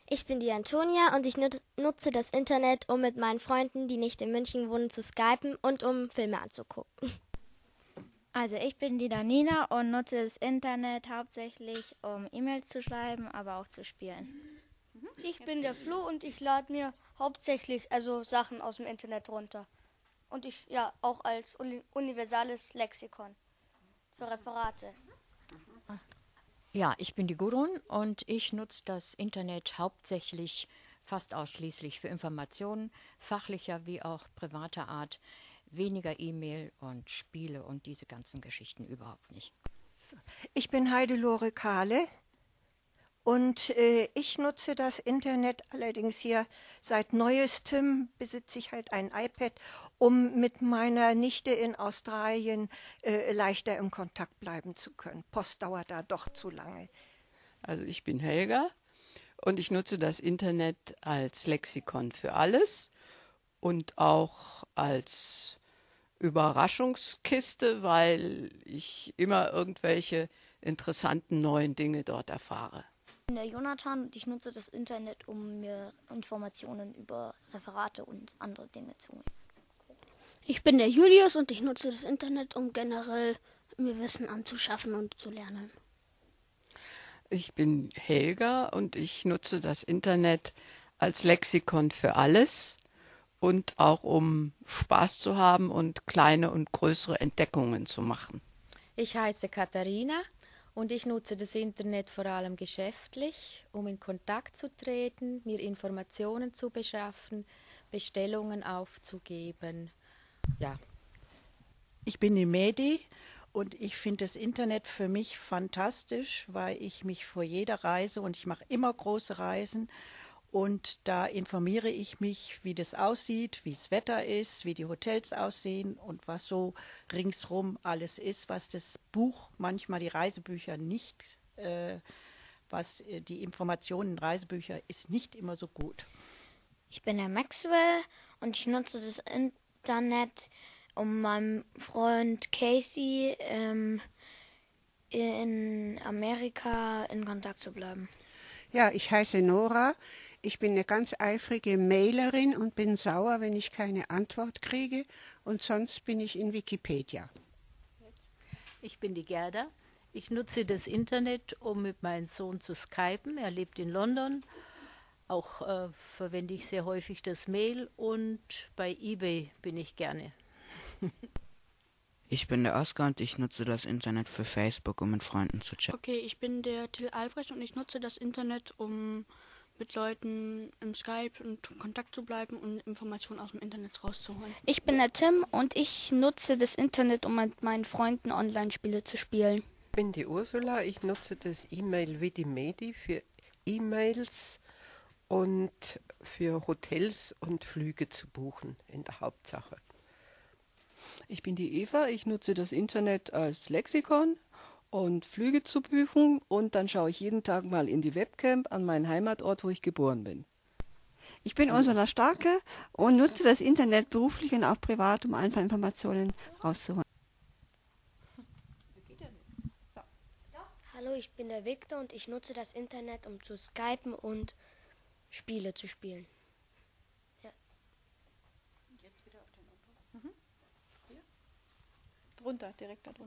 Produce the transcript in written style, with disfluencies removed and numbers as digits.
Ich bin die Antonia und ich nutze das Internet, um mit meinen Freunden, die nicht in München wohnen, zu skypen und um Filme anzugucken. Also ich bin die Danina und nutze das Internet hauptsächlich, um E-Mails zu schreiben, aber auch zu spielen. Ich bin der Flo und ich lade mir hauptsächlich Sachen aus dem Internet runter. Und auch als universales Lexikon für Referate. Ja, ich bin die Gudrun und ich nutze das Internet hauptsächlich fast ausschließlich für Informationen, fachlicher wie auch privater Art, weniger E-Mail und Spiele und diese ganzen Geschichten überhaupt nicht. Ich bin Heidelore Kahle und ich nutze das Internet allerdings hier seit neuestem, besitze ich halt ein iPad, um mit meiner Nichte in Australien leichter im Kontakt bleiben zu können. Post dauert da doch zu lange. Also ich bin Helga und ich nutze das Internet als Lexikon für alles und auch als Überraschungskiste, weil ich immer irgendwelche interessanten neuen Dinge dort erfahre. Ich bin der Jonathan und ich nutze das Internet, um mir Informationen über Referate und andere Dinge zu holen. Ich bin der Julius und ich nutze das Internet, um generell mir Wissen anzuschaffen und zu lernen. Ich bin Helga und ich nutze das Internet als Lexikon für alles und auch um Spaß zu haben und kleine und größere Entdeckungen zu machen. Ich heiße Katharina und ich nutze das Internet vor allem geschäftlich, um in Kontakt zu treten, mir Informationen zu beschaffen, Bestellungen aufzugeben. Ja. Ich bin die Medi und ich finde das Internet für mich fantastisch, weil ich mich vor jeder Reise, und ich mache immer große Reisen, und da informiere ich mich, wie das aussieht, wie das Wetter ist, wie die Hotels aussehen und was so ringsrum alles ist, was das Buch, manchmal die Reisebücher nicht, was die Informationen in Reisebüchern ist nicht immer so gut. Ich bin der Maxwell und ich nutze das Internet, um meinem Freund Casey in Amerika in Kontakt zu bleiben. Ja, ich heiße Nora. Ich bin eine ganz eifrige Mailerin und bin sauer, wenn ich keine Antwort kriege. Und sonst bin ich in Wikipedia. Ich bin die Gerda. Ich nutze das Internet, um mit meinem Sohn zu skypen. Er lebt in London. Auch verwende ich sehr häufig das Mail und bei eBay bin ich gerne. Ich bin der Oskar und ich nutze das Internet für Facebook, um mit Freunden zu chatten. Okay, ich bin der Till Albrecht und ich nutze das Internet, um mit Leuten im Skype in Kontakt zu bleiben und Informationen aus dem Internet rauszuholen. Ich bin der Tim und ich nutze das Internet, um mit meinen Freunden Online-Spiele zu spielen. Ich bin die Ursula, ich nutze das E-Mail Vidimedi für E-Mails und für Hotels und Flüge zu buchen in der Hauptsache. Ich bin die Eva, ich nutze das Internet als Lexikon und Flüge zu buchen und dann schaue ich jeden Tag mal in die Webcam an meinen Heimatort, wo ich geboren bin. Ich bin Ursula Starke und nutze das Internet beruflich und auch privat, um einfach Informationen rauszuholen. Hallo, ich bin der Victor und ich nutze das Internet, um zu skypen und Spiele zu spielen. Ja. Jetzt wieder auf den Auto. Drunter, direkt da drunter.